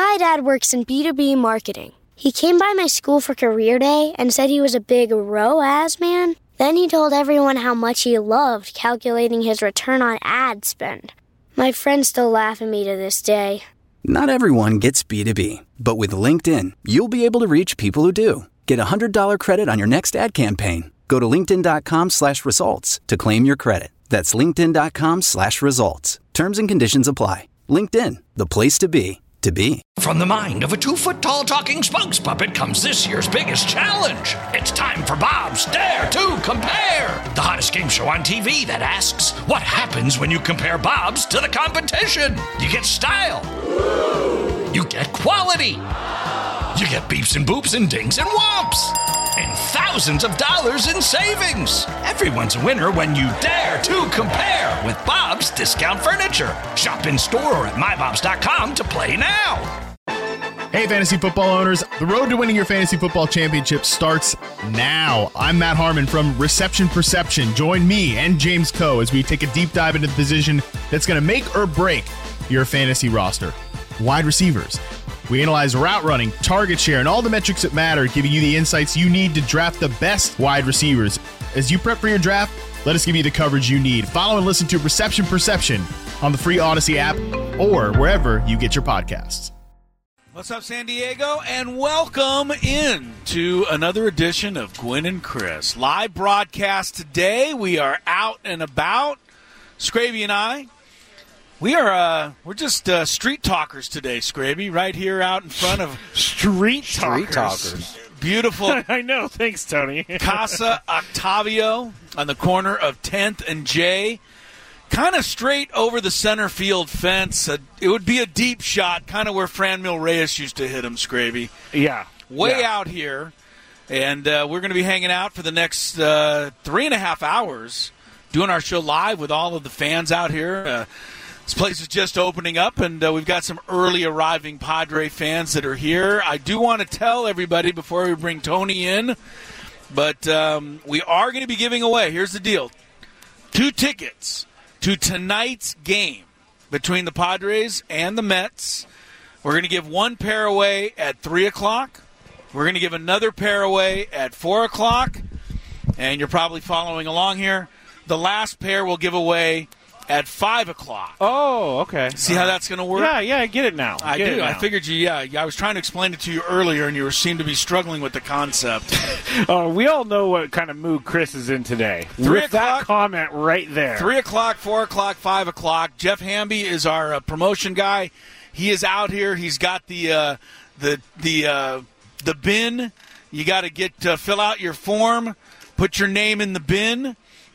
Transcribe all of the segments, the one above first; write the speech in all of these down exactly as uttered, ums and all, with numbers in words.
My dad works in B two B marketing. He came by my school for career day and said he was a big R O A S man. Then he told everyone how much he loved calculating his return on ad spend. My friends still laugh at me to this day. Not everyone gets B two B, but with LinkedIn, you'll be able to reach people who do. Get a one hundred dollars credit on your next ad campaign. Go to linkedin.com slash results to claim your credit. That's linkedin.com slash results. Terms and conditions apply. LinkedIn, the place to be, to be. From the mind of a two-foot-tall talking spokes puppet comes this year's biggest challenge. It's time for Bob's Dare to Compare, the hottest game show on T V that asks, what happens when you compare Bob's to the competition? You get style. You get quality. You get beeps and boops and dings and whomps. And thousands of dollars in savings. Everyone's a winner when you dare to compare with Bob's Discount Furniture. Shop in store or at my bobs dot com to play now. Hey, fantasy football owners. The road to winning your fantasy football championship starts now. I'm Matt Harmon from Reception Perception. Join me and James Coe as we take a deep dive into the position that's going to make or break your fantasy roster. Wide receivers. We analyze route running, target share, and all the metrics that matter, giving you the insights you need to draft the best wide receivers. As you prep for your draft, let us give you the coverage you need. Follow and listen to Reception Perception on the free Odyssey app or wherever you get your podcasts. What's up, San Diego, and welcome in to another edition of Gwynn and Chris. Live broadcast today. We are out and about. Scraby and I. We are, uh, we're just uh, street talkers today, Scraby, right here out in front of Street Talkers. Street talkers. Beautiful I know. Thanks, Tony. Casa Octavio on the corner of tenth and J. Kind of straight over the center field fence. Uh, it would be a deep shot, kind of where Franmil Reyes used to hit him, Scraby. Yeah. Way yeah. out here. And uh, we're going to be hanging out for the next uh, three and a half hours, doing our show live with all of the fans out here. Uh, This place is just opening up, and uh, we've got some early arriving Padre fans that are here. I do want to tell everybody before we bring Tony in, but um, we are going to be giving away, here's the deal, two tickets to tonight's game between the Padres and the Mets. We're going to give one pair away at three o'clock. We're going to give another pair away at four o'clock, and you're probably following along here. The last pair we'll give away at five o'clock. Oh, okay. See how that's going to work? Yeah, yeah, I get it now. I get do. It now. I figured you, yeah. I was trying to explain it to you earlier, and you were, seemed to be struggling with the concept. Oh, we all know what kind of mood Chris is in today. Three With that o'clock, comment right there. three o'clock, four o'clock, five o'clock. Jeff Hamby is our uh, promotion guy. He is out here. He's got the uh, the the uh, the bin. You got to get uh, fill out your form, put your name in the bin,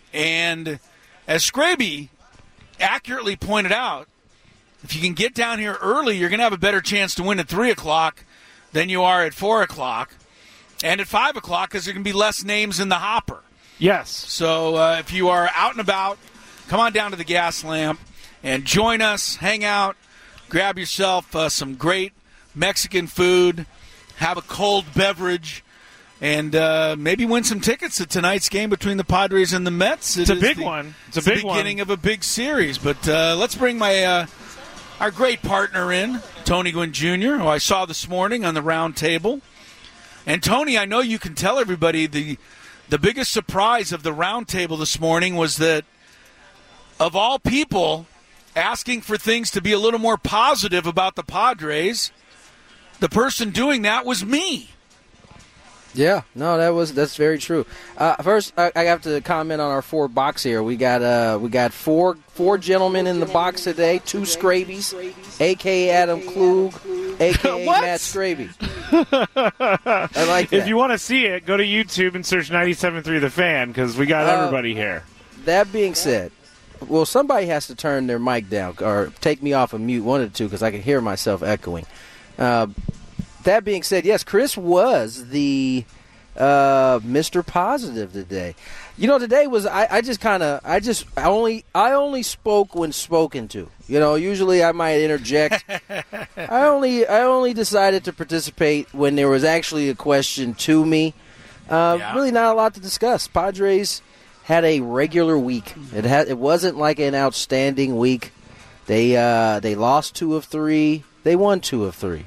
and as Scraby accurately pointed out, if you can get down here early, you're going to have a better chance to win at three o'clock than you are at four o'clock. And at five o'clock, because there can be less names in the hopper. Yes. So uh, if you are out and about, come on down to the Gas Lamp and join us, hang out, grab yourself uh, some great Mexican food, have a cold beverage, and uh, maybe win some tickets to tonight's game between the Padres and the Mets. It It's a is big the, one. It's a it's big the one. beginning of a big series. But uh, let's bring my uh, our great partner in, Tony Gwynn Junior, who I saw this morning on the round table. And, Tony, I know you can tell everybody the the biggest surprise of the round table this morning was that, of all people asking for things to be a little more positive about the Padres, the person doing that was me. Yeah, no, that was that's very true. Uh, first, I, I have to comment on our four box here. We got uh, we got four four gentlemen in the box today. Two Scrabies, a k a. Adam Klug, a k a. Matt Scraby. I like that. If you want to see it, go to YouTube and search ninety-seven point three The Fan, because we got Uh, everybody here. That being said, well, somebody has to turn their mic down or take me off of mute, one of the two, because I can hear myself echoing. Uh, that being said, yes, Chris was the uh, Mister Positive today. You know, today was I, I just kind of I just I only I only spoke when spoken to. You know, usually I might interject. I only I only decided to participate when there was actually a question to me. Uh, Yeah. Really, not a lot to discuss. Padres had a regular week. It had it wasn't like an outstanding week. They uh, they lost two of three. They won two of three.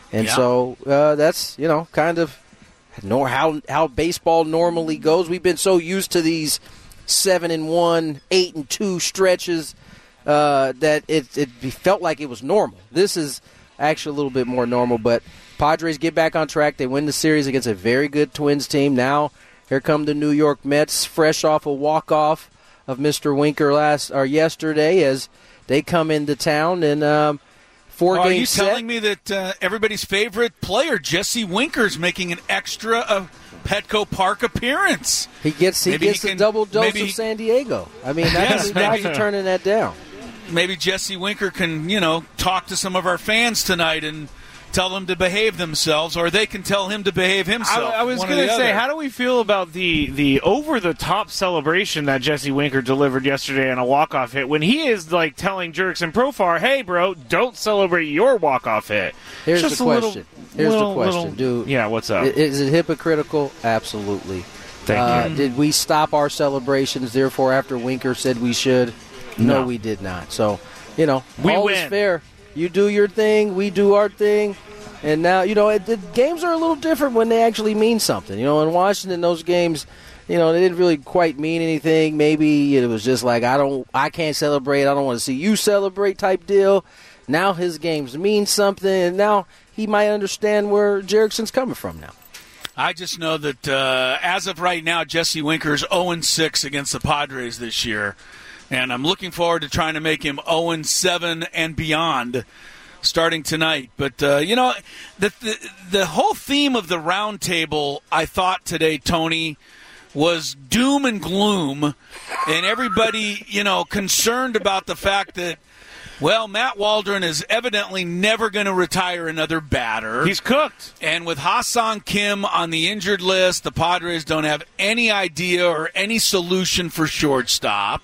And yeah. so uh, that's, you know, kind of nor how how baseball normally goes. We've been so used to these seven and one, eight and two stretches uh, that it it felt like it was normal. This is actually a little bit more normal, but Padres get back on track. They win the series against a very good Twins team. Now here come the New York Mets, fresh off a walk-off of Mister Winker last or yesterday, as they come into town and um, four oh, games. Are you set. telling me that uh, everybody's favorite player, Jesse Winker's, making an extra uh, Petco Park appearance? He gets he maybe gets he a can, double dose maybe, of San Diego. I mean, that's yes, guys maybe. are turning that down. Maybe Jesse Winker can, you know, talk to some of our fans tonight and tell them to behave themselves, or they can tell him to behave himself. I, I was going to say, how do we feel about the, the over-the-top celebration that Jesse Winker delivered yesterday on a walk-off hit when he is, like, telling Jerks and Profar, hey, bro, don't celebrate your walk-off hit? Here's Just the a little, question. Here's little, the question, little, dude. Yeah, what's up? Is it hypocritical? Absolutely. Thank uh, you. Did we stop our celebrations, therefore, after Winker said we should? No, No. we did not. So, you know, We all win. is fair. You do your thing, we do our thing. And now, you know, it, the games are a little different when they actually mean something. You know, in Washington, those games, you know, they didn't really quite mean anything. Maybe it was just like, I don't, I can't celebrate. I don't want to see you celebrate type deal. Now his games mean something, and now he might understand where Jerickson's coming from now. I just know that uh, as of right now, Jesse Winker's oh and six against the Padres this year. And I'm looking forward to trying to make him oh and seven and beyond starting tonight. But, uh, you know, the, the the whole theme of the roundtable, I thought today, Tony, was doom and gloom, and everybody, you know, concerned about the fact that, well, Matt Waldron is evidently never going to retire another batter. He's cooked. And with Ha-Seong Kim on the injured list, the Padres don't have any idea or any solution for shortstop.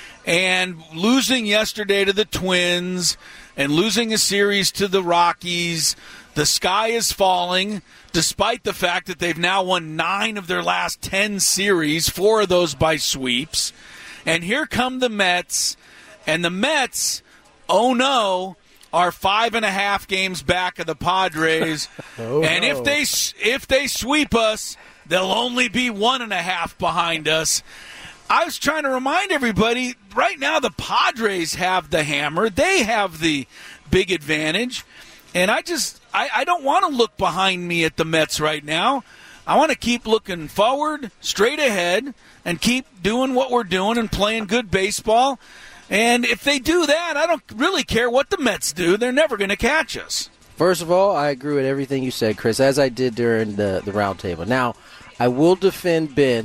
And losing yesterday to the Twins and losing a series to the Rockies, the sky is falling, despite the fact that they've now won nine of their last ten series, four of those by sweeps. And here come the Mets, and the Mets, oh no, are five and a half games back of the Padres. oh, and no. if they if they sweep us, they'll only be one and a half behind us. I was trying to remind everybody, right now the Padres have the hammer. They have the big advantage. And I just, I, I don't want to look behind me at the Mets right now. I want to keep looking forward, straight ahead, and keep doing what we're doing and playing good baseball. And if they do that, I don't really care what the Mets do. They're never going to catch us. First of all, I agree with everything you said, Chris, as I did during the, the roundtable. Now, I will defend Ben.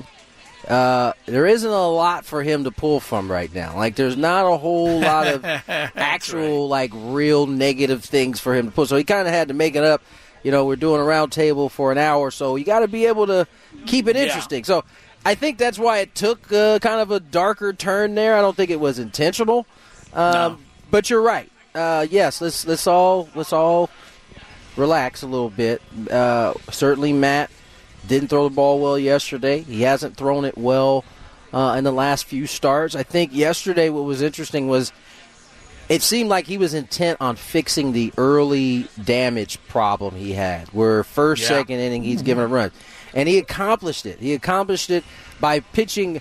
Uh, there isn't a lot for him to pull from right now. Like, there's not a whole lot of actual, right. like, real negative things for him to pull. So he kind of had to make it up. You know, we're doing a round table for an hour, so you got to be able to keep it interesting. Yeah. So I think that's why it took uh, kind of a darker turn there. I don't think it was intentional. Um, no. But you're right. Uh, yes, let's let's all let's all relax a little bit. Uh, certainly, Matt didn't throw the ball well yesterday. He hasn't thrown it well uh, in the last few starts. I think yesterday what was interesting was it seemed like he was intent on fixing the early damage problem he had, where first, yeah. second inning he's giving a run. And he accomplished it. He accomplished it by pitching,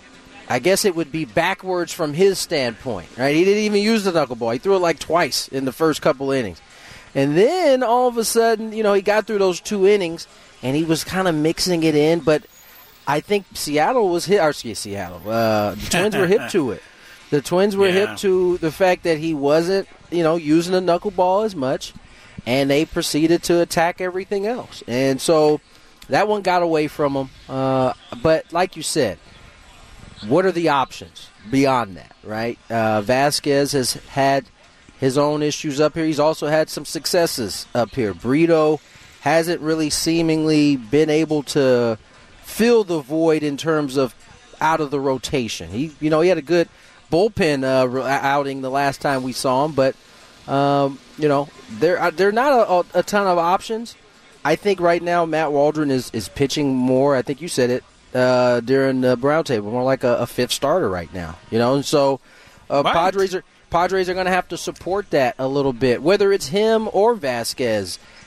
I guess it would be backwards from his standpoint, right? He didn't even use the knuckleball. He threw it like twice in the first couple innings. And then all of a sudden, you know, he got through those two innings, and he was kind of mixing it in, but I think Seattle was hit, or excuse Seattle, uh, the Twins were hip to it. The Twins were yeah. hip to the fact that he wasn't, you know, using the knuckleball as much, and they proceeded to attack everything else. And so that one got away from him. Uh, but like you said, what are the options beyond that, right? Uh, Vasquez has had his own issues up here. He's also had some successes up here. Brito hasn't really seemingly been able to fill the void in terms of out of the rotation. He, you know, he had a good bullpen uh, outing the last time we saw him, but um, you know, there are there are not a, a ton of options. I think right now Matt Waldron is, is pitching more. I think you said it uh, during the Brown table, more like a, a fifth starter right now. You know, and so uh, right. Padres are Padres are going to have to support that a little bit, whether it's him or Vasquez.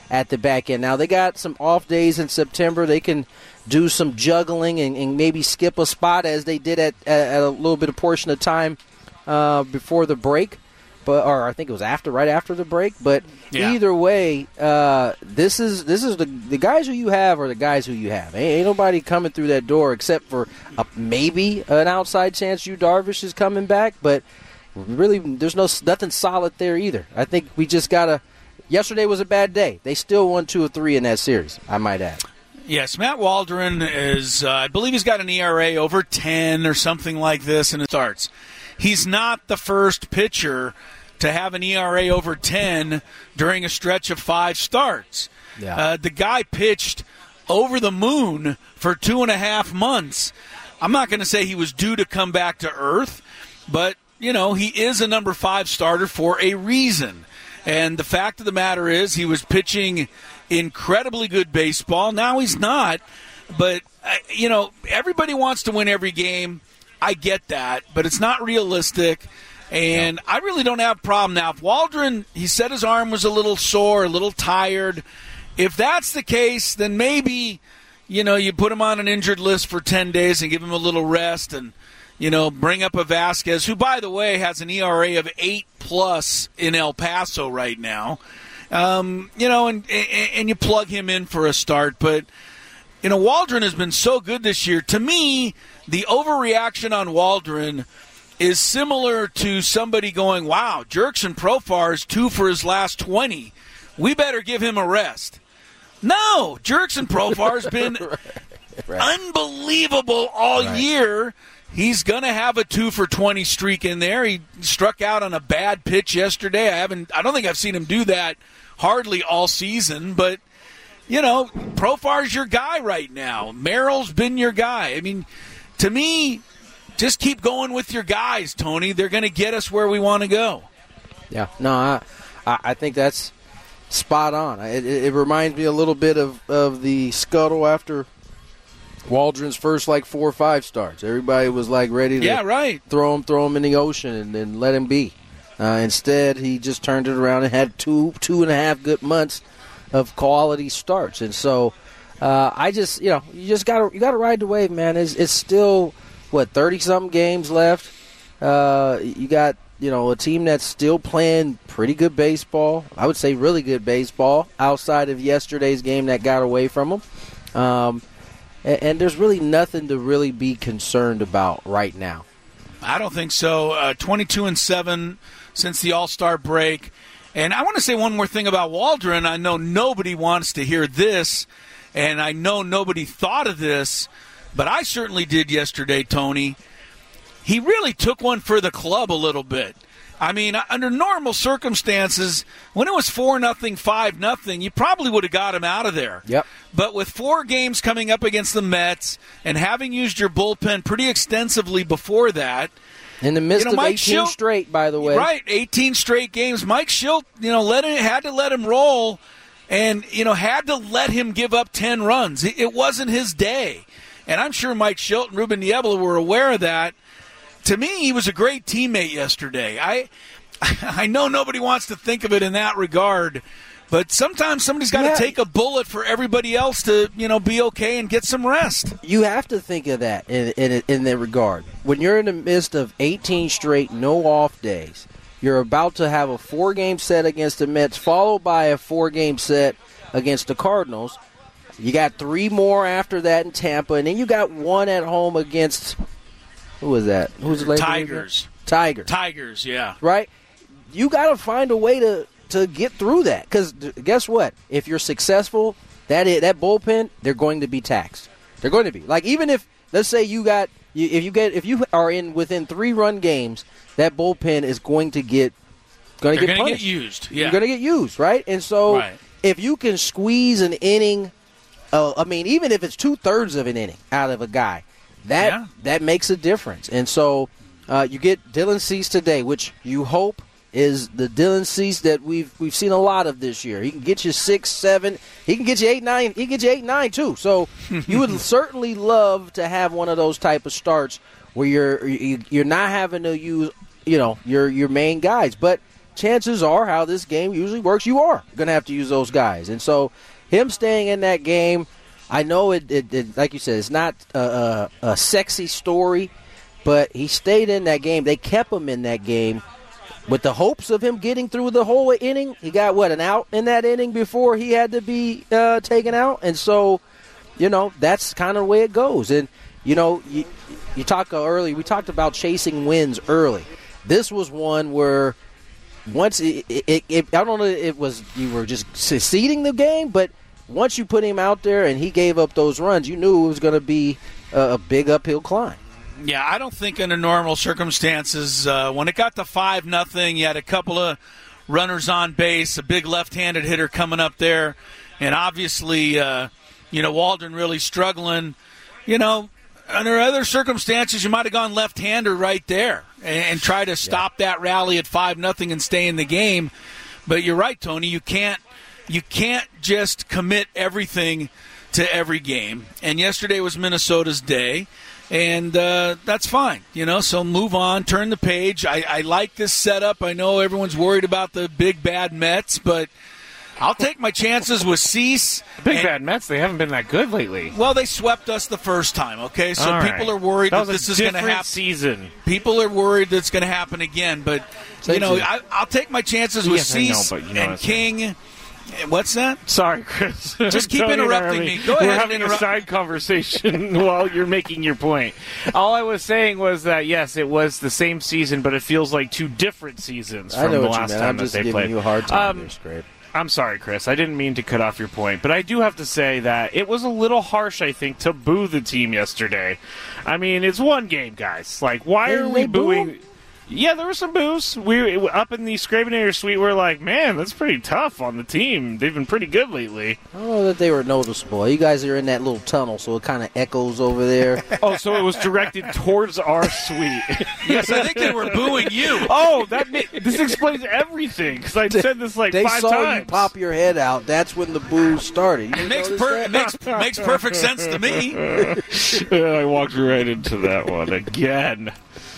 at the back end. Now, they got some off days in September. They can do some juggling and, and maybe skip a spot as they did at, at a little bit of portion of time uh, before the break. But, or I think it was after, right after the break. But yeah. either way, uh, this is this is the the guys who you have are the guys who you have. Ain't, ain't nobody coming through that door except for a, maybe an outside chance Yu Darvish is coming back. But really, there's no nothing solid there either. I think we just gotta. Yesterday was a bad day. They still won two or three in that series, I might add. Yes, Matt Waldron is. Uh, I believe he's got an E R A over ten or something like this, and it starts. He's not the first pitcher to have an E R A over ten during a stretch of five starts. Yeah. Uh, the guy pitched over the moon for two and a half months. I'm not going to say he was due to come back to earth, but, you know, he is a number five starter for a reason. And the fact of the matter is he was pitching incredibly good baseball. Now he's not, but, uh, you know, everybody wants to win every game. I get that, but it's not realistic. And I really don't have a problem now. If Waldron, he said his arm was a little sore, a little tired. If that's the case, then maybe, you know, you put him on an injured list for ten days and give him a little rest and, you know, bring up a Vasquez, who, by the way, has an E R A of eight plus in El Paso right now. Um, you know, and, and, and you plug him in for a start. But, you know, Waldron has been so good this year. To me, the overreaction on Waldron is similar to somebody going, wow, Jurickson Profar is two for his last twenty. We better give him a rest. No, Jurickson Profar has been right. Right. unbelievable all right. year. He's going to have a two for twenty streak in there. He struck out on a bad pitch yesterday. I haven't. I don't think I've seen him do that hardly all season, but, you know, Profar's your guy right now. Merrill's been your guy. I mean, to me, just keep going with your guys, Tony. They're going to get us where we want to go. Yeah, no, I, I think that's spot on. It, it reminds me a little bit of, of the scuttle after Waldron's first, like, four or five starts. Everybody was, like, ready to yeah, right. throw him, throw him in the ocean and, and let him be. Uh, instead, he just turned it around and had two, two and a half good months of quality starts. And so uh, I just, you know, you just got to you got to ride the wave, man. It's, it's still – what, thirty-something games left. Uh, you got, you know, a team that's still playing pretty good baseball. I would say really good baseball outside of yesterday's game that got away from them. Um, and, and there's really nothing to really be concerned about right now. I don't think so. Uh, twenty-two and seven since the All-Star break. And I want to say one more thing about Waldron. I know nobody wants to hear this, and I know nobody thought of this, but I certainly did yesterday, Tony. He really took one for the club a little bit. I mean, under normal circumstances, when it was four nothing, five nothing, you probably would have got him out of there. Yep. But with four games coming up against the Mets and having used your bullpen pretty extensively before that, in the midst you know, of Mike eighteen Schilt, straight, by the way. Right, eighteen straight games. Mike Schilt, you know, let it, had to let him roll and, you know, had to let him give up ten runs. It, it wasn't his day. And I'm sure Mike Schilt and Ruben Niebla were aware of that. To me, he was a great teammate yesterday. I I know nobody wants to think of it in that regard, but sometimes somebody's got to yeah. take a bullet for everybody else to, you know, be okay and get some rest. You have to think of that in in, in that regard. When you're in the midst of eighteen straight no off days, you're about to have a four-game set against the Mets, followed by a four-game set against the Cardinals. You got three more after that in Tampa, and then you got one at home against who was that? Who's the Tigers? Tigers. Tigers, yeah. Right. You got to find a way to, to get through that, because guess what? If you're successful, that is, that bullpen, they're going to be taxed. They're going to be like even if let's say you got if you get if you are in within three run games, that bullpen is going to get going to get going to punished. get used. Yeah, you're going to get used, right? And so right. if you can squeeze an inning. Uh, I mean, even if it's two-thirds of an inning out of a guy, that yeah. that makes a difference. And so uh, you get Dylan Cease today, which you hope is the Dylan Cease that we've we've seen a lot of this year. He can get you six, seven. He can get you eight, nine. He can get you eight, nine too. So you would certainly love to have one of those type of starts where you're you're not having to use you know your your main guys, but chances are how this game usually works, you are going to have to use those guys. And so him staying in that game, I know it, it, it like you said, it's not a, a, a sexy story, but he stayed in that game. They kept him in that game with the hopes of him getting through the whole inning. He got, what, an out in that inning before he had to be uh, taken out. And so, you know, that's kind of the way it goes. And, you know, you, you talked early, we talked about chasing wins early. This was one where once it, it, it, I don't know if it was you were just seceding the game, but once you put him out there and he gave up those runs, you knew it was going to be a, a big uphill climb. Yeah, I don't think under normal circumstances, uh, when it got to five nothing, you had a couple of runners on base, a big left-handed hitter coming up there, and obviously, uh, you know, Waldron really struggling. You know, under other circumstances, you might have gone left-hander right there and, and try to stop yeah. that rally at five nothing and stay in the game. But you're right, Tony. You can't you can't just commit everything to every game. And yesterday was Minnesota's day. And uh, that's fine, you know, so move on, turn the page. I, I like this setup. I know everyone's worried about the big, bad Mets, but I'll take my chances with Cease. Big, and, bad Mets, they haven't been that good lately. Well, they swept us the first time, okay? So All people right. are worried that, that, was this is going to happen. season. People are worried that it's going to happen again, but, Take you know, it. I, I'll take my chances with Yes, I know, Cease but you know and what I'm saying. King. What's that? Sorry, Chris. Just keep Tony and I are interrupting having- me. Go ahead We're and having interrupt- a side conversation while you're making your point. All I was saying was that, yes, it was the same season, but it feels like two different seasons I from know the what you last meant. time I'm that just they giving played. you a hard time Um, here, Scrape. I'm sorry, Chris. I didn't mean to cut off your point, but I do have to say that it was a little harsh, I think, to boo the team yesterday. I mean, it's one game, guys. Like, why Didn't are we they boo booing? them? Yeah, there were some boos. We up in the Scravenator suite. We're like, man, that's pretty tough on the team. They've been pretty good lately. I don't know that they were noticeable. You guys are in that little tunnel, so it kind of echoes over there. Oh, so it was directed towards our suite. Yes, I think they were booing you. Oh, that ma- this explains everything because I said this like They five saw times. you pop your head out. That's when the boos started. You It makes, notice per- that? it makes, makes perfect sense to me. I walked right into that one again.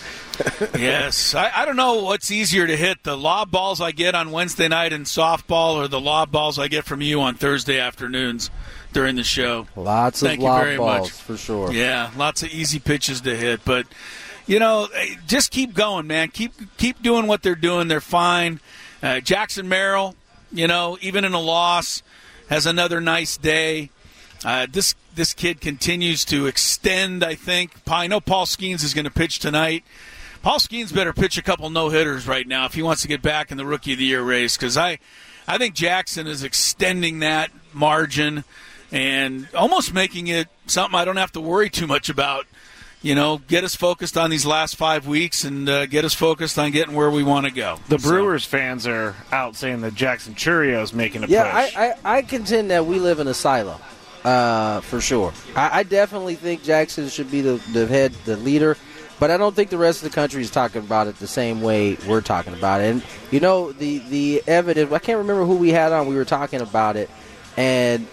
Yes. I, I don't know what's easier to hit, the lob balls I get on Wednesday night in softball or the lob balls I get from you on Thursday afternoons during the show. Lots of Thank you lob very balls, much. for sure. Yeah, lots of easy pitches to hit. But, you know, just keep going, man. Keep keep doing what they're doing. They're fine. Uh, Jackson Merrill, you know, even in a loss, has another nice day. Uh, this this kid continues to extend, I think. I know Paul Skeens is going to pitch tonight. Paul Skeens better pitch a couple no-hitters right now if he wants to get back in the Rookie of the Year race, because I, I think Jackson is extending that margin and almost making it something I don't have to worry too much about. You know, get us focused on these last five weeks and uh, get us focused on getting where we want to go. The So- Brewers fans are out saying that Jackson Churrio's making a Yeah, push. I, I, I contend that we live in a silo, uh, for sure. I, I definitely think Jackson should be the, the head, the leader, but I don't think the rest of the country is talking about it the same way we're talking about it. And, you know, the, the evidence, I can't remember who we had on, we were talking about it, and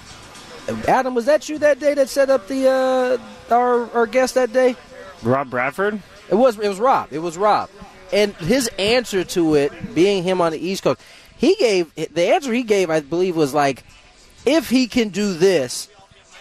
Adam, was that you that day that set up the uh, our, our guest that day? Rob Bradford? It was it was Rob. It was Rob. And his answer to it, being him on the East Coast, he gave the answer he gave, I believe, was like, if he can do this,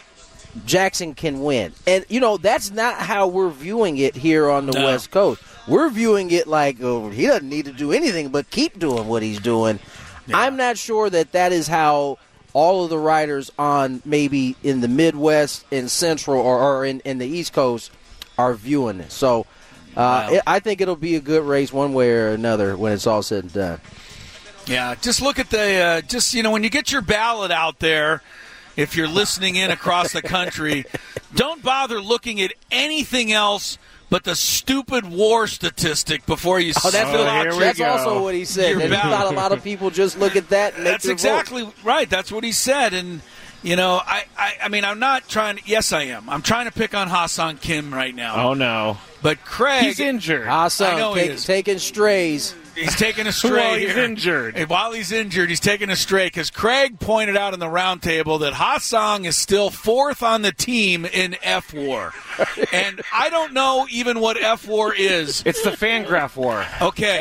Jackson can win. And, you know, that's not how we're viewing it here on the No. West Coast. We're viewing it like, oh, he doesn't need to do anything but keep doing what he's doing. Yeah. I'm not sure that that is how all of the writers on maybe in the Midwest, in Central, or, or in, in the East Coast are viewing this. So uh, Wow. it, I think it'll be a good race one way or another when it's all said and done. Yeah, just look at the, uh, just, you know, when you get your ballot out there, if you're listening in across the country, don't bother looking at anything else but the stupid war statistic before you Oh, that's, fill what, out here we that's go. also what he said. Your And he ballot. thought a lot of people just look at that and make That's their exactly vote. right. That's what he said. And, you know, I, I, I mean, I'm not trying to, yes, I am. I'm trying to pick on Hassan Kim right now. Oh, no. But Craig, He's injured. Hassan I know he take, is. taking strays. he's taking a stray Well, he's here. injured. And while he's injured, he's taking a stray because Craig pointed out in the roundtable that Hassan is still fourth on the team in F WAR. And I don't know even what F WAR is. It's the Fangraph War. Okay,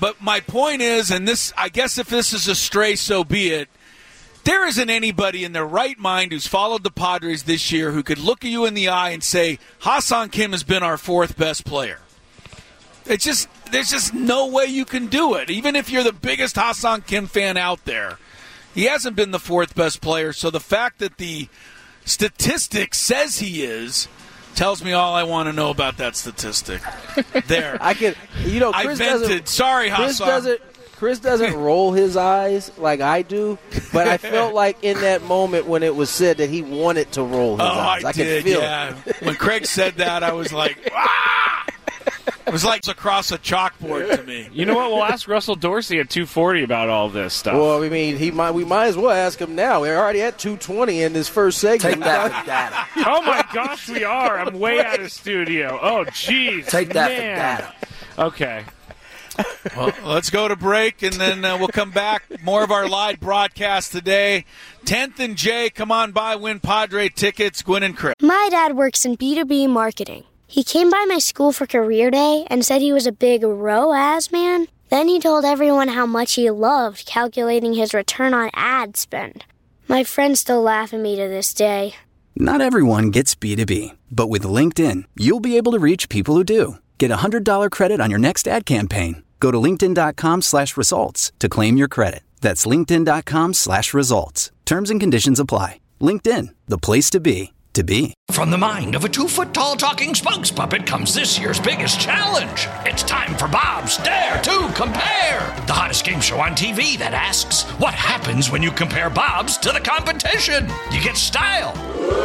but my point is, and this, I guess if this is a stray, so be it, there isn't anybody in their right mind who's followed the Padres this year who could look at you in the eye and say, Ha-Seong Kim has been our fourth best player. It's just, there's just no way you can do it. Even if you're the biggest Ha-Seong Kim fan out there, he hasn't been the fourth best player. So the fact that the statistic says he is tells me all I want to know about that statistic. There. I can, you know, Chris I vented. doesn't, Sorry, Chris Ha-Seong. doesn't, Chris doesn't roll his eyes like I do, but I felt like in that moment when it was said that he wanted to roll his oh, eyes. I, I did, could feel yeah. it. When Craig said that, I was like, ah! It was like across a chalkboard to me. You know what? We'll ask Russell Dorsey at two forty about all this stuff. Well, I mean, he might. We might as well ask him now. We're already at two twenty in this first segment. Take that for data. Oh, my gosh, we are. I'm way out of studio. Oh, jeez. Take that man. for data. Okay. Well, let's go to break, and then uh, we'll come back. More of our live broadcast today. tenth and J, come on by, win Padre tickets. Gwynn and Chris. My dad works in B two B marketing. He came by my school for career day and said he was a big R O A S man. Then he told everyone how much he loved calculating his return on ad spend. My friends still laugh at me to this day. Not everyone gets B two B, but with LinkedIn, you'll be able to reach people who do. Get a one hundred dollars credit on your next ad campaign. Go to linkedin.com slash results to claim your credit. That's linkedin.com slash results. Terms and conditions apply. LinkedIn, the place to be, to be. From the mind of a two-foot-tall talking spokes puppet comes this year's biggest challenge. It's time for Bob's Dare to Compare, the hottest game show on T V that asks, what happens when you compare Bob's to the competition? You get style.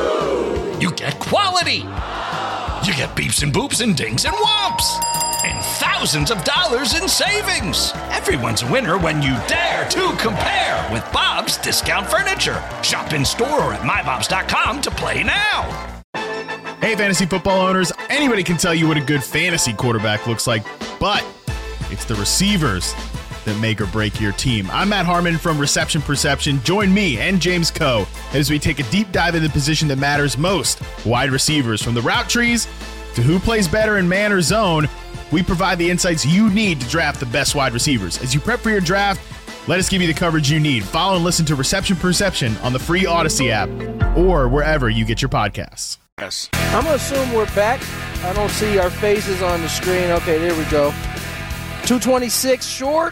You get quality. You get beeps and boops and dings and whomps. And thousands of dollars in savings. Everyone's a winner when you dare to compare with Bob's Discount Furniture. Shop in store or at my bobs dot com to play now. Hey, fantasy football owners, anybody can tell you what a good fantasy quarterback looks like, but it's the receivers that make or break your team. I'm Matt Harmon from Reception Perception. Join me and James Coe as we take a deep dive into the position that matters most, wide receivers. From the route trees to who plays better in man or zone, we provide the insights you need to draft the best wide receivers. As you prep for your draft, let us give you the coverage you need. Follow and listen to Reception Perception on the free Odyssey app or wherever you get your podcasts. Yes. I'm going to assume we're back. I don't see our faces on the screen. Okay, there we go. two twenty-six short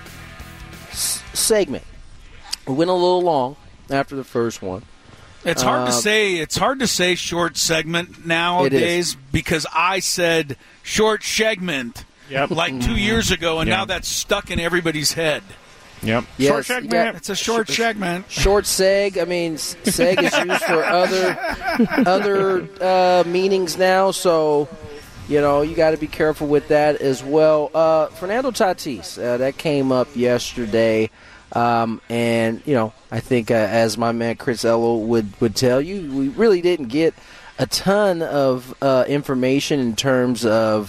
s- segment. We went a little long after the first one. It's hard Uh, to say. It's hard to say short segment nowadays because I said short segment Yep. like two years ago, and Yeah. now that's stuck in everybody's head. Yep. Yes, Short segment. yeah. It's a short segment. Short seg. I mean, s- seg is used for other other uh, meanings now. So, you know, you got to be careful with that as well. Uh, Fernando Tatis, uh, that came up yesterday. Um, and, you know, I think uh, as my man Chris Ello would, would tell you, we really didn't get a ton of uh, information in terms of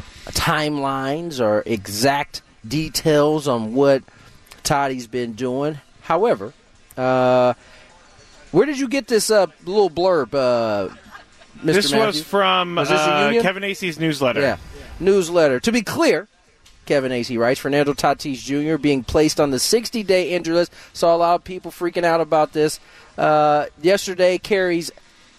timelines or exact details on what Toddy's been doing. However, uh, where did you get this uh, little blurb, uh, Mister This Matthew? was from Was this a uh, union? Kevin Acey's newsletter. Yeah, newsletter. To be clear, Kevin Acey writes, Fernando Tatis Junior being placed on the sixty-day injury list. Saw a lot of people freaking out about this. Uh, yesterday carries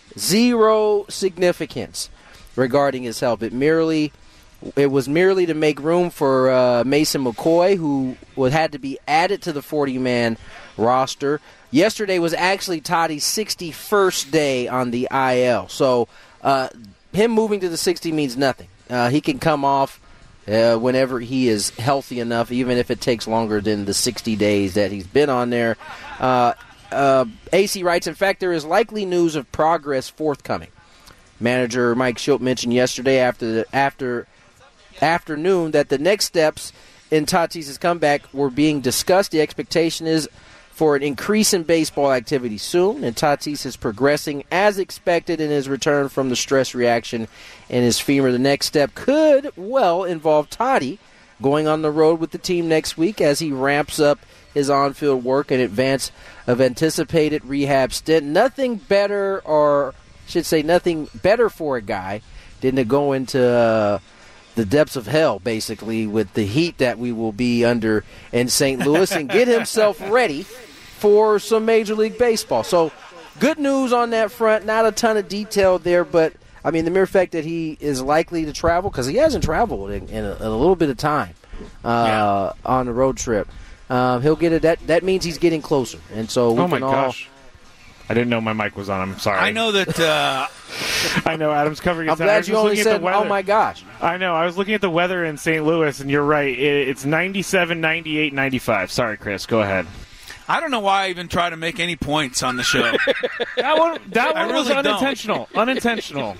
zero significance regarding his health. It merely, it was merely to make room for uh, Mason McCoy, who was, had to be added to the forty-man roster. Yesterday was actually Toddy's sixty-first day on the I L. So uh, him moving to the sixty means nothing. Uh, he can come off Uh, whenever he is healthy enough, even if it takes longer than the sixty days that he's been on there. Uh, uh, A C writes, in fact, there is likely news of progress forthcoming. Manager Mike Schultz mentioned yesterday after the after afternoon that the next steps in Tatis' comeback were being discussed. The expectation is for an increase in baseball activity soon, and Tatis is progressing as expected in his return from the stress reaction in his femur. The next step could well involve Toddy going on the road with the team next week as he ramps up his on-field work in advance of anticipated rehab stint. Nothing better, or should say nothing better for a guy than to go into uh, the depths of hell, basically, with the heat that we will be under in Saint Louis and get himself ready for some Major League Baseball. So good news on that front. Not a ton of detail there, but, I mean, the mere fact that he is likely to travel, because he hasn't traveled in, in, a, in a little bit of time uh, yeah. on the road trip. Um, he'll get it. That, that means he's getting closer. And so we oh, my can all, gosh. I didn't know my mic was on. I'm sorry. I know that. Uh, I know Adam's covering his I'm glad you only said, oh, my gosh. I know. I was looking at the weather in Saint Louis, and you're right. It, it's ninety-seven, ninety-eight, ninety-five. Sorry, Chris. Go ahead. I don't know why I even try to make any points on the show. that one, that one really was unintentional. Don't. Unintentional.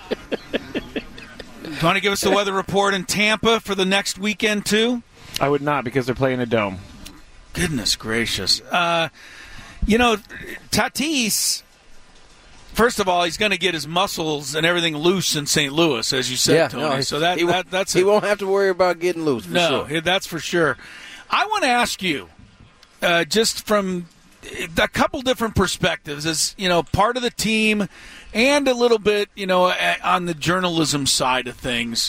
Do you want to give us the weather report in Tampa for the next weekend, too? I would not, because they're playing a dome. Goodness gracious. Uh, you know, Tatis, first of all, he's going to get his muscles and everything loose in Saint Louis, as you said, yeah, Tony. No, so that, he, that that's he a, won't have to worry about getting loose. For no, sure. that's for sure. I want to ask you, uh, just from a couple different perspectives, as you know, part of the team, and a little bit, you know, on the journalism side of things.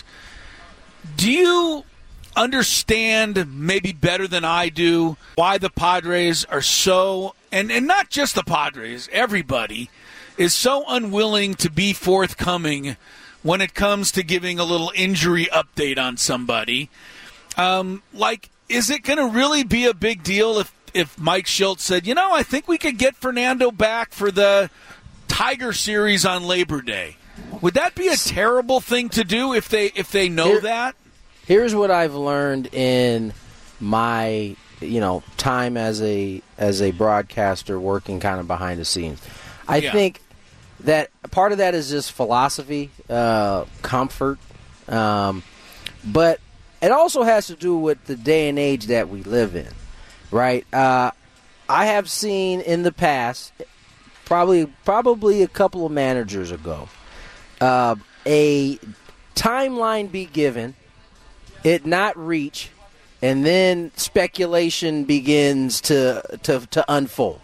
Do you understand maybe better than I do why the Padres are so, and, and not just the Padres, everybody is so unwilling to be forthcoming when it comes to giving a little injury update on somebody? Um, like, is it going to really be a big deal if, if Mike Shildt said, you know, I think we could get Fernando back for the Tiger Series on Labor Day? Would that be a terrible thing to do if they if they know Here, that? Here's what I've learned in my, you know, time as a as a broadcaster working kind of behind the scenes. I yeah. think that part of that is just philosophy, uh, comfort, um, but it also has to do with the day and age that we live in, right? Uh, I have seen in the past, probably probably a couple of managers ago, uh, a timeline be given, it not reach, and then speculation begins to to, to unfold.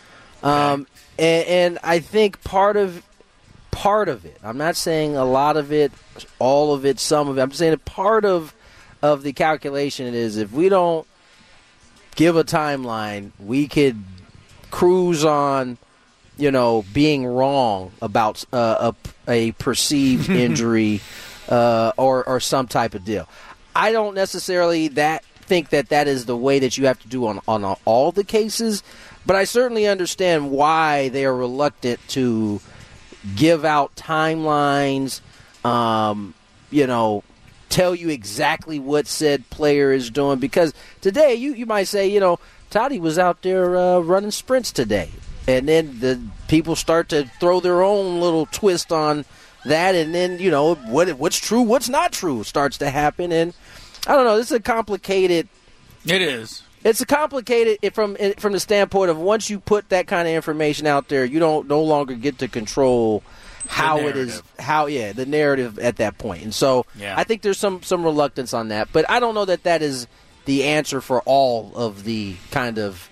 Um, and, and I think part of part of it, I'm not saying a lot of it, all of it, some of it, I'm saying a part of of the calculation is if we don't give a timeline, we could cruise on, you know, being wrong about uh, a, a perceived injury uh, or, or some type of deal. I don't necessarily that think that that is the way that you have to do on, on all the cases, but I certainly understand why they are reluctant to give out timelines, um, you know, tell you exactly what said player is doing. Because today you, you might say, you know, Toddy was out there uh, running sprints today. And then the people start to throw their own little twist on that. And then, you know, what what's true, what's not true starts to happen. And I don't know, this is a complicated. It is. It's a complicated from from the standpoint of once you put that kind of information out there, you don't no longer get to control how it is, how yeah, the narrative at that point. And so yeah. I think there's some some reluctance on that, but I don't know that that is the answer for all of the kind of,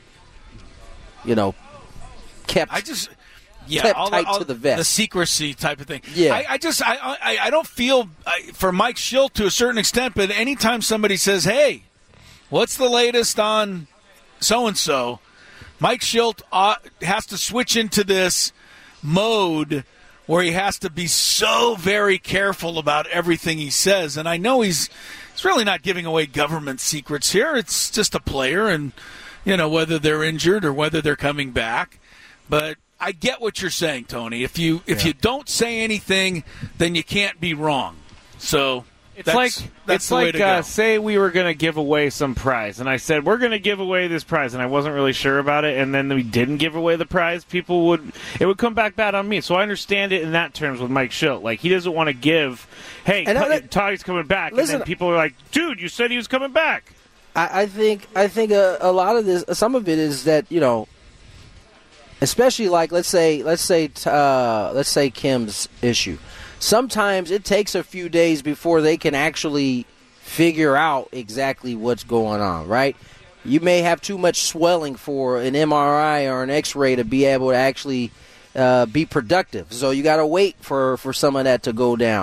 you know, kept. I just. Yeah, kept all, tight all, to the vest. The secrecy type of thing. Yeah, I, I just I, I I don't feel I, for Mike Shildt to a certain extent, but anytime somebody says, "Hey, what's the latest on so and so?" Mike Shildt uh, has to switch into this mode where he has to be so very careful about everything he says. And I know he's he's really not giving away government secrets here. It's just a player, and you know whether they're injured or whether they're coming back, but. I get what you're saying, Tony. If you if yeah. you don't say anything, then you can't be wrong. So it's that's, like that's it's the way like to uh, go. say we were going to give away some prize, and I said we're going to give away this prize, and I wasn't really sure about it, and then we didn't give away the prize. People would it would come back bad on me. So I understand it in that terms with Mike Shildt. Like he doesn't want to give. Hey, and I, Toddy's coming back, listen, and then people are like, "Dude, you said he was coming back." I, I think I think a, a lot of this, some of it is that you know. Especially like let's say let's say uh, let's say Kim's issue. Sometimes it takes a few days before they can actually figure out exactly what's going on. Right? You may have too much swelling for an M R I or an X-ray to be able to actually uh, be productive. So you got to wait for, for some of that to go down.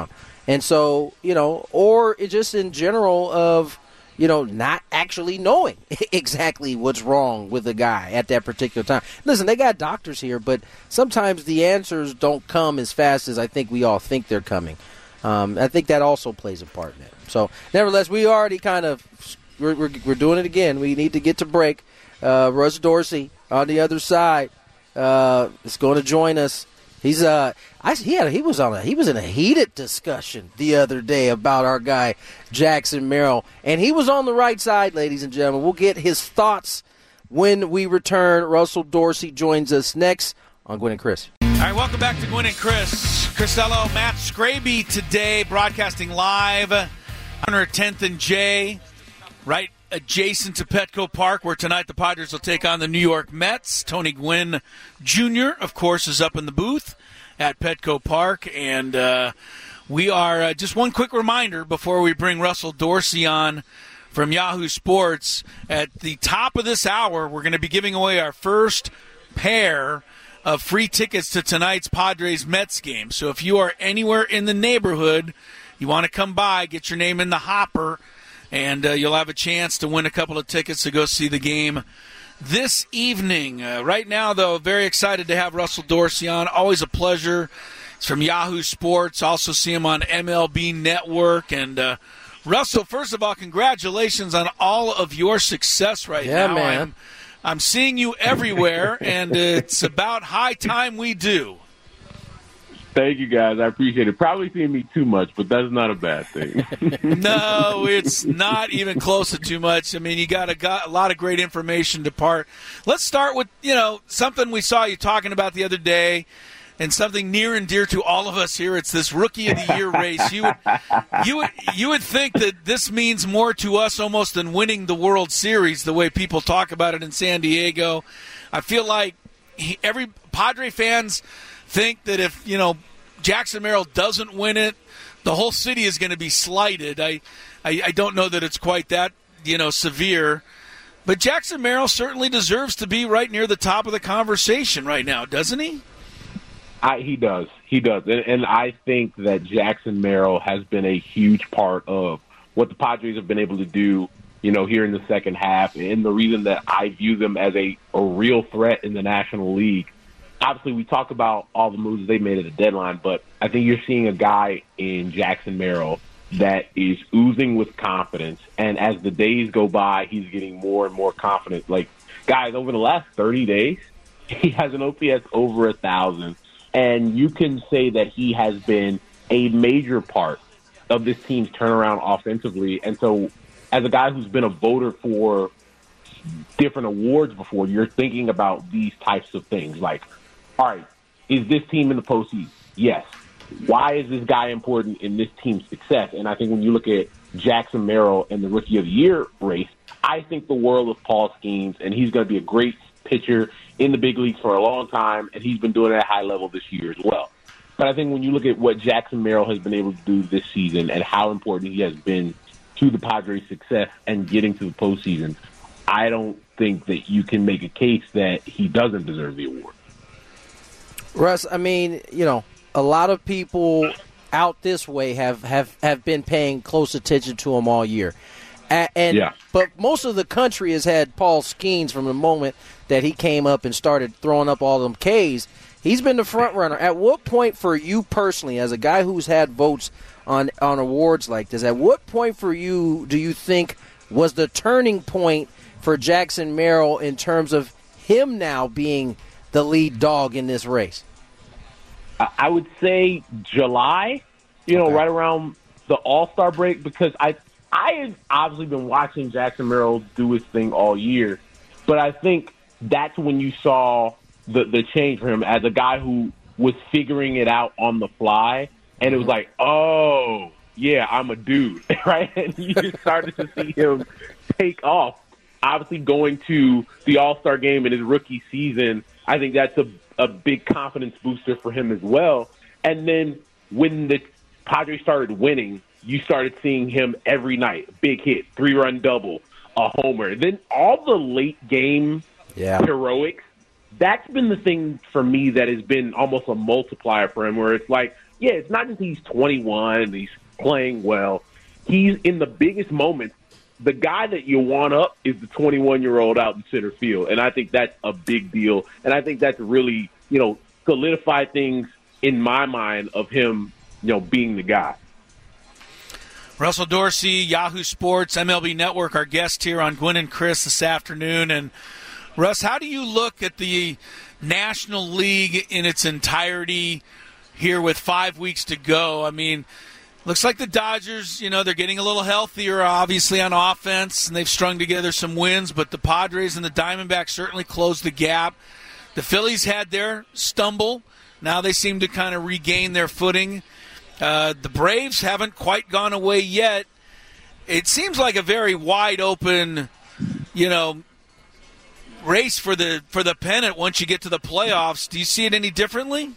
And so, you know, or it just in general of, you know, not actually knowing exactly what's wrong with the guy at that particular time. Listen, they got doctors here, but sometimes the answers don't come as fast as I think we all think they're coming. Um, I think that also plays a part in it. So, nevertheless, we already kind of we're, we're, we're doing it again. We need to get to break. Uh, Russ Dorsey on the other side uh, is going to join us. He's uh, I, he had he was on a he was in a heated discussion the other day about our guy Jackson Merrill, and he was on the right side, ladies and gentlemen. We'll get his thoughts when we return. Russell Dorsey joins us next on Gwynn and Chris. All right, welcome back to Gwynn and Chris. Crisello, Matt Scraby today, broadcasting live under tenth and J, right adjacent to Petco Park, where tonight the Padres will take on the New York Mets. Tony Gwynn Junior, of course, is up in the booth at Petco Park. And uh, we are, uh, just one quick reminder before we bring Russell Dorsey on from Yahoo Sports. At the top of this hour, we're going to be giving away our first pair of free tickets to tonight's Padres-Mets game. So if you are anywhere in the neighborhood, you want to come by, get your name in the hopper, and uh, you'll have a chance to win a couple of tickets to go see the game this evening. Uh, right now, though, very excited to have Russell Dorsey on. Always a pleasure. He's from Yahoo Sports. Also see him on M L B Network. And, uh, Russell, first of all, congratulations on all of your success right yeah, now. Man. I'm, I'm seeing you everywhere, and it's about high time we do. Thank you, guys. I appreciate it. Probably seeing me too much, but that's not a bad thing. No, it's not even close to too much. I mean, you got a, got a lot of great information to part. Let's start with, you know, something we saw you talking about the other day and something near and dear to all of us here. It's this Rookie of the Year race. You would, you would, you would think that this means more to us almost than winning the World Series, the way people talk about it in San Diego. I feel like he, every Padre fans think that if, you know, Jackson Merrill doesn't win it, the whole city is going to be slighted. I, I, I don't know that it's quite that, you know, severe. But Jackson Merrill certainly deserves to be right near the top of the conversation right now, doesn't he? I, he does. He does. And, and I think that Jackson Merrill has been a huge part of what the Padres have been able to do, you know, here in the second half. And the reason that I view them as a, a real threat in the National League. Obviously, we talk about all the moves they made at the deadline, but I think you're seeing a guy in Jackson Merrill that is oozing with confidence. And as the days go by, he's getting more and more confident. Like, guys, over the last thirty days, he has an O P S over one thousand. And you can say that he has been a major part of this team's turnaround offensively. And so as a guy who's been a voter for different awards before, you're thinking about these types of things like, all right, is this team in the postseason? Yes. Why is this guy important in this team's success? And I think when you look at Jackson Merrill and the Rookie of the Year race, I think the world of Paul Skeens, and he's going to be a great pitcher in the big leagues for a long time, and he's been doing it at a high level this year as well. But I think when you look at what Jackson Merrill has been able to do this season and how important he has been to the Padres' success and getting to the postseason, I don't think that you can make a case that he doesn't deserve the award. Russ, I mean, you know, a lot of people out this way have, have, have been paying close attention to him all year. And, and yeah. But most of the country has had Paul Skeens from the moment that he came up and started throwing up all them Ks. He's been the front runner. At what point for you personally, as a guy who's had votes on, on awards like this, at what point for you do you think was the turning point for Jackson Merrill in terms of him now being the lead dog in this race? I would say July, you know, okay. right around the All-Star break, because I I had obviously been watching Jackson Merrill do his thing all year, but I think that's when you saw the, the change for him as a guy who was figuring it out on the fly, and it was like, oh, yeah, I'm a dude, right? And you just started to see him take off. Obviously going to the All-Star game in his rookie season, I think that's a, a big confidence booster for him as well. And then when the Padres started winning, you started seeing him every night. Big hit, three-run double, a homer. Then all the late-game yeah. heroics, that's been the thing for me that has been almost a multiplier for him, where it's like, yeah, it's not just he's twenty-one and he's playing well. He's in the biggest moments. The guy that you want up is the twenty-one-year-old out in center field, and I think that's a big deal. And I think that's really, you know, solidified things in my mind of him, you know, being the guy. Russell Dorsey, Yahoo Sports, M L B Network, our guest here on Gwynn and Chris this afternoon. And, Russ, how do you look at the National League in its entirety here with five weeks to go? I mean, looks like the Dodgers, you know, they're getting a little healthier, obviously, on offense, and they've strung together some wins, but the Padres and the Diamondbacks certainly closed the gap. The Phillies had their stumble. Now they seem to kind of regain their footing. Uh, the Braves haven't quite gone away yet. It seems like a very wide open, you know, race for the for the pennant once you get to the playoffs. Do you see it any differently?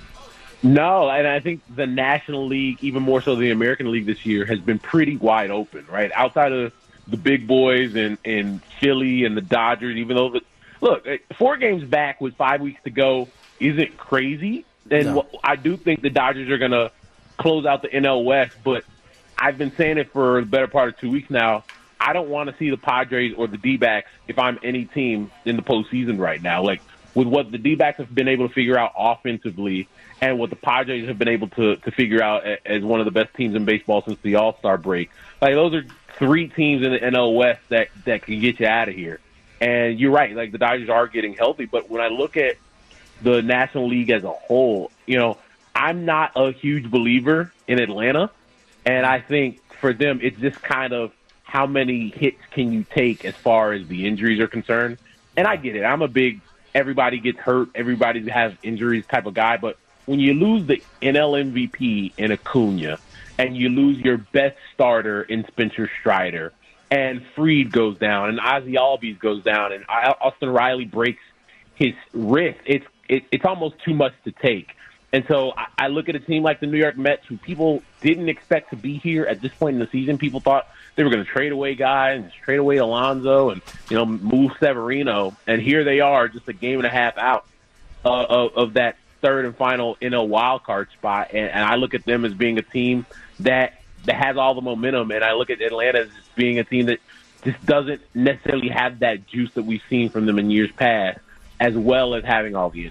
No, and I think the National League, even more so the American League this year, has been pretty wide open, right? Outside of the big boys and, and Philly and the Dodgers, even though, the, look, four games back with five weeks to go isn't crazy. And No. what, I do think the Dodgers are going to close out the N L West, but I've been saying it for the better part of two weeks now. I don't want to see the Padres or the D-backs if I'm any team in the postseason right now. Like, with what the D-backs have been able to figure out offensively and what the Padres have been able to, to figure out as one of the best teams in baseball since the All-Star break, like, those are three teams in the N L West that, that can get you out of here. And you're right, like, the Dodgers are getting healthy, but when I look at the National League as a whole, you know, I'm not a huge believer in Atlanta, and I think for them it's just kind of how many hits can you take as far as the injuries are concerned. And I get it. I'm a big everybody gets hurt, everybody has injuries type of guy, but when you lose the N L M V P in Acuna and you lose your best starter in Spencer Strider and Fried goes down and Ozzie Albies goes down and Austin Riley breaks his wrist, it's it, it's almost too much to take. And so I, I look at a team like the New York Mets, who people didn't expect to be here at this point in the season. People thought they were going to trade away guys and trade away Alonso and, you know, move Severino. And here they are, just a game and a half out uh, of, of that third and final N L wild card spot. And, and I look at them as being a team that that has all the momentum. And I look at Atlanta as just being a team that just doesn't necessarily have that juice that we've seen from them in years past, as well as having all the injuries.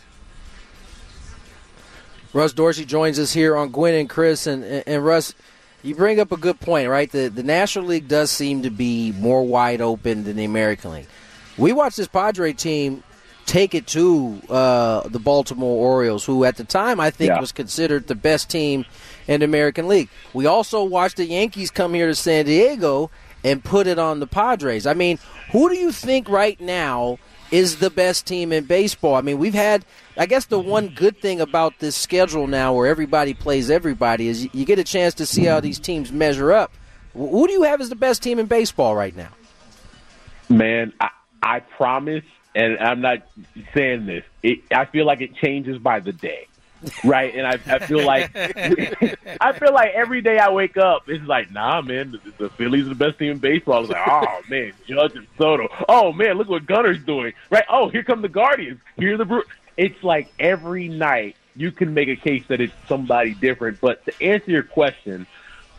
Russ Dorsey joins us here on Gwynn and Chris. And, and, and Russ, you bring up a good point, right? The, the National League does seem to be more wide open than the American League. We watched this Padre team take it to uh, the Baltimore Orioles, who at the time I think yeah. was considered the best team in the American League. We also watched the Yankees come here to San Diego and put it on the Padres. I mean, who do you think right now is the best team in baseball? I mean, we've had, I guess the one good thing about this schedule now where everybody plays everybody is you get a chance to see how these teams measure up. Who do you have as the best team in baseball right now? Man, I, I promise, and I'm not saying this, it, I feel like it changes by the day. Right, and I, I feel like I feel like every day I wake up, it's like, nah, man, the, the Phillies are the best team in baseball. I was like, oh man, Judge and Soto. Oh man, look what Gunner's doing. Right? Oh, here come the Guardians. Here are the Brewers. It's like every night you can make a case that it's somebody different. But to answer your question,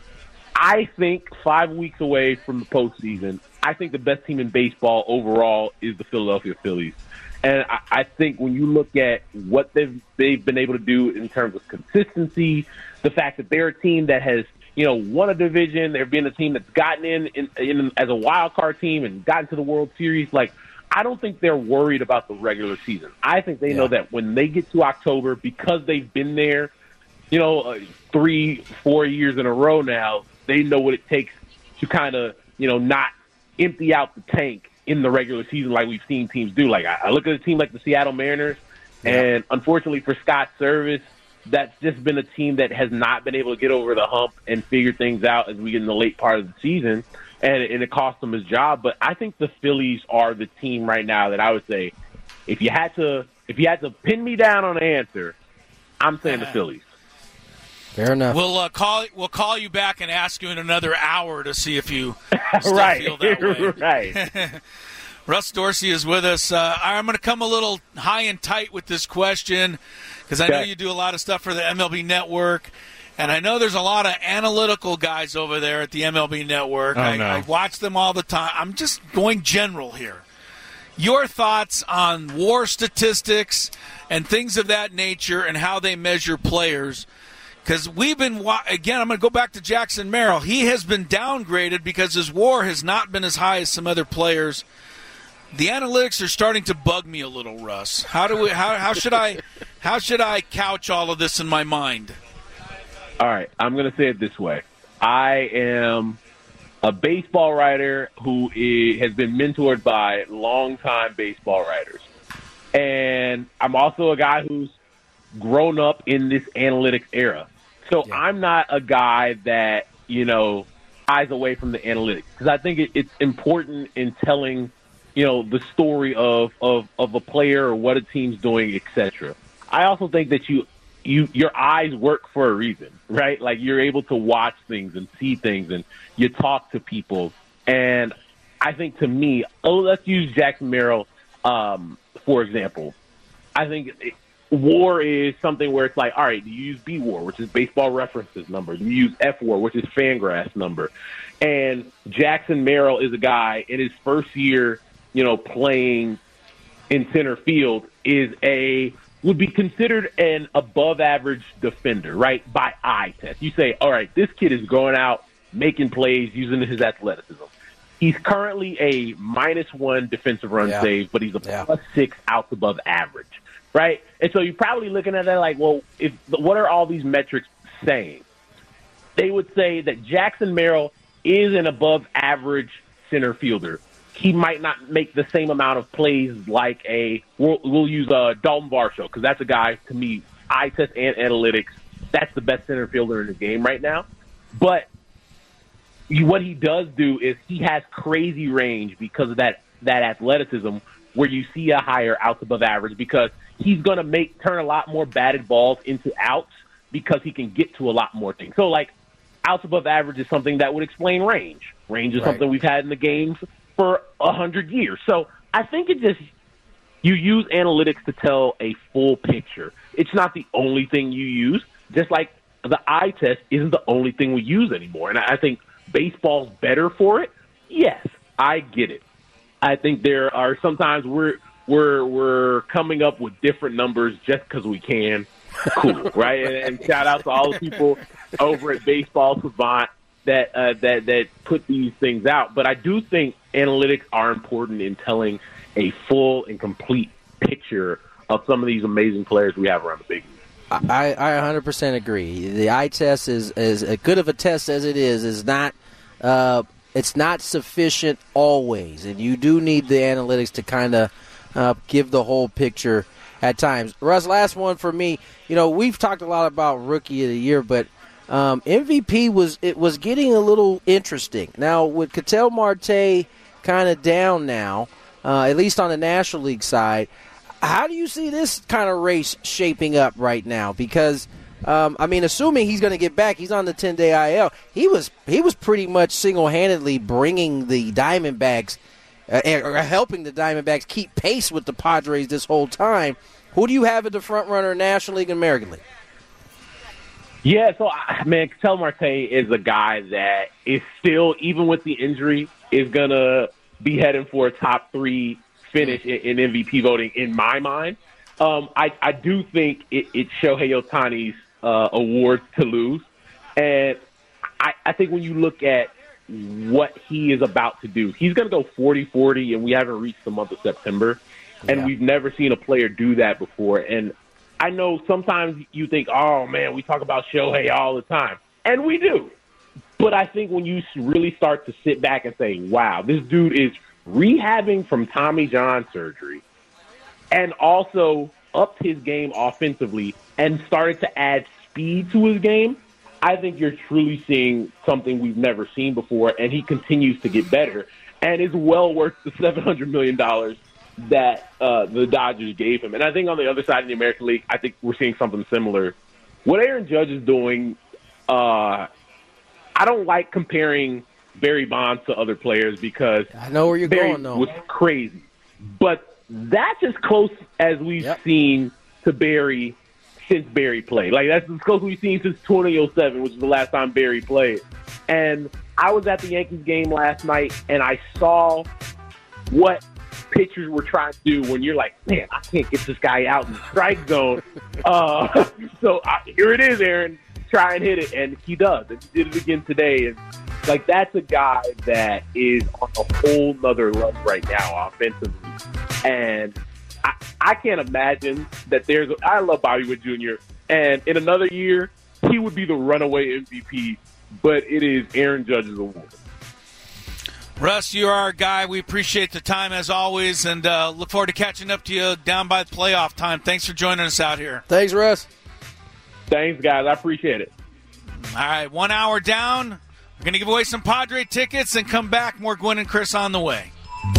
I think five weeks away from the postseason, I think the best team in baseball overall is the Philadelphia Phillies. And I, I think when you look at what they've they've been able to do in terms of consistency, the fact that they're a team that has, you know, won a division, they've been a team that's gotten in, in, in as a wild card team and gotten to the World Series. Like, I don't think they're worried about the regular season. I think they yeah. know that when they get to October, because they've been there, you know, uh, three, four years in a row now, they know what it takes to kind of, you know, not empty out the tank in the regular season like we've seen teams do. Like, I look at a team like the Seattle Mariners, yeah. and unfortunately for Scott Service, that's just been a team that has not been able to get over the hump and figure things out as we get in the late part of the season, and, and it cost him his job. But I think the Phillies are the team right now that I would say, if you had to if you had to pin me down on an answer, I'm saying the Phillies. Fair enough. We'll uh, call we'll call you back and ask you in another hour to see if you still right. feel that way. Right. Russ Dorsey is with us. Uh, I'm going to come a little high and tight with this question because I know you do a lot of stuff for the M L B Network, and I know there's a lot of analytical guys over there at the M L B Network. Oh, I, no. I watch them all the time. I'm just going general here. Your thoughts on WAR statistics and things of that nature and how they measure players. Because we've been, again, I'm going to go back to Jackson Merrill. He has been downgraded because his WAR has not been as high as some other players. The analytics are starting to bug me a little, Russ. How do we? How, how should I? How should I couch all of this in my mind? All right, I'm going to say it this way. I am a baseball writer who is, has been mentored by longtime baseball writers. And I'm also a guy who's grown up in this analytics era. So yeah. I'm not a guy that, you know, eyes away from the analytics because I think it, it's important in telling, you know, the story of, of, of a player or what a team's doing, et cetera. I also think that you, you, your eyes work for a reason, right? Like you're able to watch things and see things and you talk to people. And I think to me, oh, let's use Jackson Merrill, um, for example. I think it, WAR is something where it's like, all right, do you use B WAR, which is baseball references number? Do you use F WAR, which is Fangraphs number? And Jackson Merrill is a guy in his first year, you know, playing in center field is a would be considered an above average defender, right? By eye test. You say, all right, this kid is going out, making plays, using his athleticism. He's currently a minus one defensive run yeah. save, but he's a yeah. plus six outs above average, right? And so you're probably looking at that like, well, if what are all these metrics saying? They would say that Jackson Merrill is an above average center fielder. He might not make the same amount of plays like a we'll, we'll use a Dalton Varsho because that's a guy, to me, eye test and analytics, that's the best center fielder in the game right now. But what he does do is he has crazy range because of that, that athleticism where you see a higher outs above average because he's going to make turn a lot more batted balls into outs because he can get to a lot more things. So, like, outs above average is something that would explain range. Range is right. something we've had in the games for a hundred years. So I think it just, you use analytics to tell a full picture. It's not the only thing you use, just like the eye test isn't the only thing we use anymore. And I think baseball's better for it. Yes, I get it. I think there are sometimes we're, we're, we're coming up with different numbers just because we can. Cool, right? And, and shout out to all the people over at Baseball Savant that uh, that that put these things out. But I do think analytics are important in telling a full and complete picture of some of these amazing players we have around the big league. I, I one hundred percent agree. The eye test is as good of a test as it is. Is not uh, it's not sufficient always, and you do need the analytics to kind of uh, give the whole picture at times. Russ, last one for me. You know, we've talked a lot about Rookie of the Year, but Um, M V P was it was getting a little interesting. Now, with Ketel Marte kind of down now, uh, at least on the National League side, how do you see this kind of race shaping up right now? Because, um, I mean, assuming he's going to get back, he's on the ten-day I L. He was he was pretty much single-handedly bringing the Diamondbacks, uh, or helping the Diamondbacks keep pace with the Padres this whole time. Who do you have at the front runner, National League and American League? Yeah, so, man, Ketel Marte is a guy that is still, even with the injury, is going to be heading for a top three finish in, in M V P voting in my mind. Um, I, I do think it, it's Shohei Ohtani's uh, award to lose. And I, I think when you look at what he is about to do, he's going to go forty forty, and we haven't reached the month of September. And yeah. we've never seen a player do that before. And I know sometimes you think, oh, man, we talk about Shohei all the time. And we do. But I think when you really start to sit back and say, wow, this dude is rehabbing from Tommy John surgery and also upped his game offensively and started to add speed to his game, I think you're truly seeing something we've never seen before, and he continues to get better and is well worth the seven hundred million dollars that uh, the Dodgers gave him. And I think on the other side of the American League, I think we're seeing something similar. What Aaron Judge is doing, uh, I don't like comparing Barry Bonds to other players because I know where you're Barry going, though. was crazy. But that's as close as we've yep. seen to Barry since Barry played. Like, that's as close as we've seen since twenty oh seven, which is the last time Barry played. And I was at the Yankees game last night, and I saw what pitchers were trying to do when you're like, man, I can't get this guy out in the strike zone. Uh, so I, here it is, Aaron. Try and hit it, and he does. And he did it again today. And, like, that's a guy that is on a whole nother level right now offensively. And I, I can't imagine that there's – I love Bobby Witt Junior, and in another year, he would be the runaway M V P, but it is Aaron Judge's award. Russ, you're our guy. We appreciate the time as always, and uh, look forward to catching up to you down by the playoff time. Thanks for joining us out here. Thanks, Russ. Thanks, guys. I appreciate it. All right, one hour down. We're going to give away some Padre tickets and come back. More Gwynn and Chris on the way.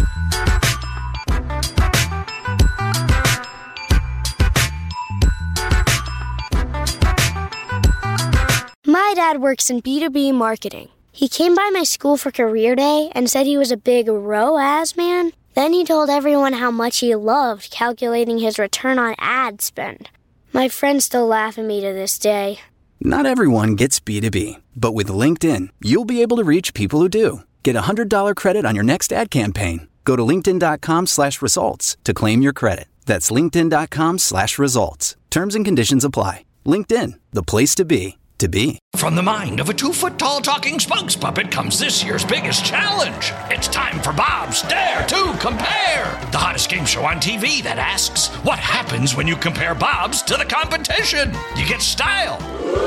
My dad works in B two B marketing. He came by my school for career day and said he was a big R O A S man. Then he told everyone how much he loved calculating his return on ad spend. My friends still laugh at me to this day. Not everyone gets B two B, but with LinkedIn, you'll be able to reach people who do. Get a one hundred dollars credit on your next ad campaign. Go to linkedin.com slash results to claim your credit. That's linkedin.com slash results. Terms and conditions apply. LinkedIn, the place to be, to be. From the mind of a two-foot-tall talking spokes puppet comes this year's biggest challenge. It's time for Bob's Dare to Compare, the hottest game show on T V that asks, what happens when you compare Bob's to the competition? You get style.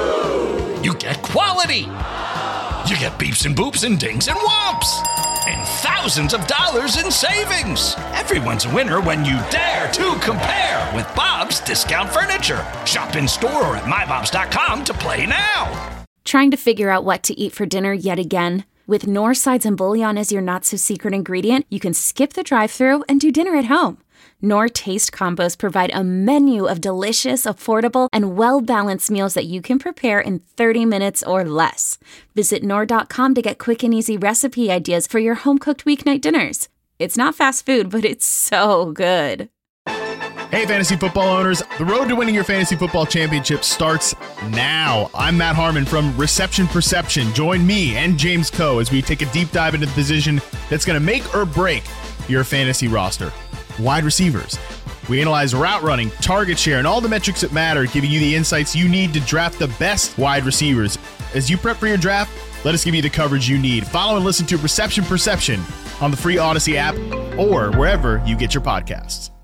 You get quality. You get beeps and boops and dings and whomps. And thousands of dollars in savings. Everyone's a winner when you dare to compare with Bob's Discount Furniture. Shop in store or at my bobs dot com to play now. Trying to figure out what to eat for dinner yet again? With Knorr sides and bouillon as your not-so-secret ingredient, you can skip the drive-thru and do dinner at home. Knorr Taste Combos provide a menu of delicious, affordable, and well-balanced meals that you can prepare in thirty minutes or less. Visit Knorr dot com to get quick and easy recipe ideas for your home-cooked weeknight dinners. It's not fast food, but it's so good. Hey, fantasy football owners. The road to winning your fantasy football championship starts now. I'm Matt Harmon from Reception Perception. Join me and James Coe as we take a deep dive into the position that's going to make or break your fantasy roster. Wide receivers. We analyze route running, target share, and all the metrics that matter, giving you the insights you need to draft the best wide receivers. As you prep for your draft, let us give you the coverage you need. Follow and listen to Reception Perception on the free Odyssey app or wherever you get your podcasts.